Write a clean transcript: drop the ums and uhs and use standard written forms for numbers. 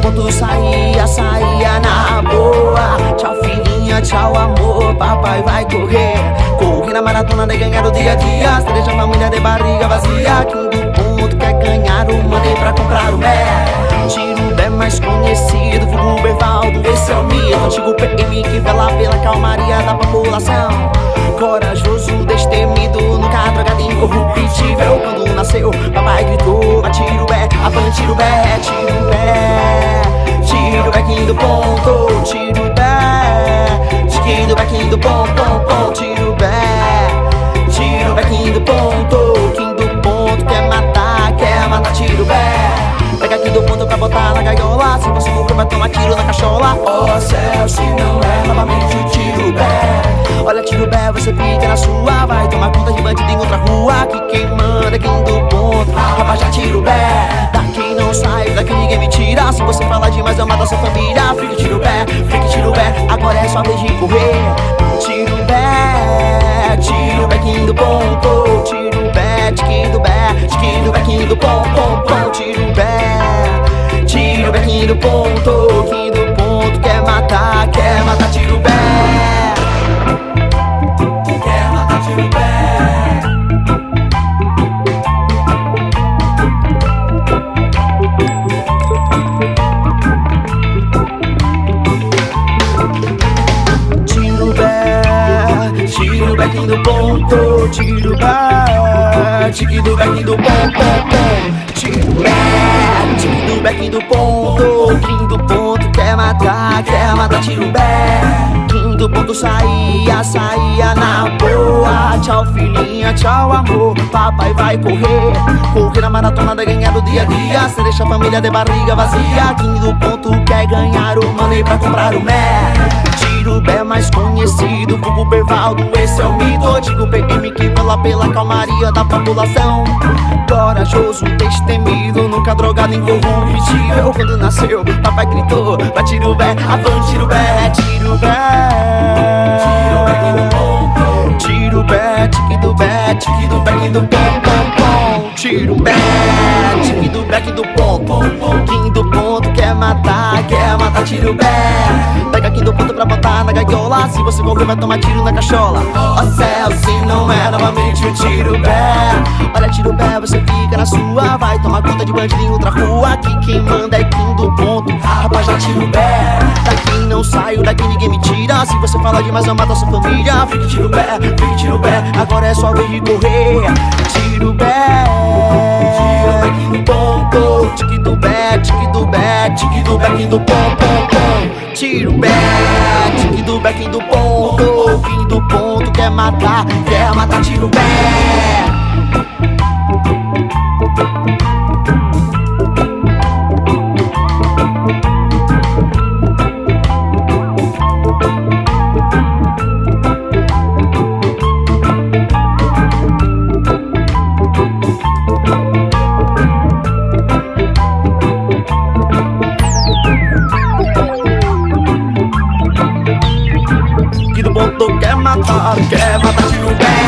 ponto saía na boa. Tchau filhinha, tchau amor, papai vai correr. Correr na maratona de ganhar o dia a dia. Se deixa a família de barriga vazia. Quem do ponto quer ganhar o money pra comprar o Bé. Tirubé mais conhecido, vulgo Bervaldo, esse é o mito. Antigo PM que vela pela calmaria da população. Corajoso, destemido, nunca drogado, incorruptível. Quando nasceu, papai gritou, vai Tirubé, avante Tirubé, Tirubé. Tirubé quem do ponto, Tirubé. Quem do bequinho do ponto, Tirubé. Tirubé quem do ponto, quer matar Tirubé. Pega aqui do ponto pra botar na gaiola. Se você for vai tomar tiro na cachola. Oh céu, se não é novamente o Tirubé. Olha Tirubé, você fica na sua. Vai tomar conta de bandido em outra rua. Que quem manda é quem do ponto. Rapaz, já Tirubé. Daqui não sai, daqui ninguém me tira. Se você falar demais eu mato a sua família. Fique Tirubé, agora é sua vez de correr. Tirubé, Tirubé quem do ponto. Tirubé, tiquinho do bé, quem do ponto, Tirubé. Tirubé quem do ponto, quer matar Tirubé. Quer matar Tirubé. Tirubé quem do ponto, Tirubé. Tique do bequinho do ponto, Tirubé. Tique do bequinho do ponto, quem do ponto quer matar Tirubé. Quem do ponto saía na boa. Tchau filhinha, tchau amor, papai vai correr. Correr na maratona da ganhar do dia a dia. Você deixa a família de barriga vazia. Quem do ponto quer ganhar o money pra comprar o Mé. Tirubé mais conhecido, vulgo Bervaldo, esse é o mito. Antigo PM que vela pela calmaria da população. Corajoso, destemido, nunca drogado, incorruptível. Quando nasceu, papai gritou, vai Tirubé, avante Tirubé, Tirubé. Tirubé, tique do bé, quem do ponto, Tirubé. Tique do bé, quem do ponto, quem do ponto quer matar Tirubé. Pega aqui do ponto pra botar na gaiola. Se você correr vai tomar tiro na cachola. Ó céu, se não é novamente o Tirubé. Olha Tirubé, você fica na sua. Vai tomar conta de bandido em outra rua. Aqui quem manda é quem do ponto. Rapaz, já Tirubé. Daqui não saio, daqui ninguém me tira. Se você falar demais eu mato a sua família. Fique Tirubé, agora é sua vez de correr. Tirubé, Tirubé quem do ponto, tique do bé, quem do ponto, Tirubé. Tique do bé, quem do ponto, quer matar Tirubé. Quer matar Tirubé.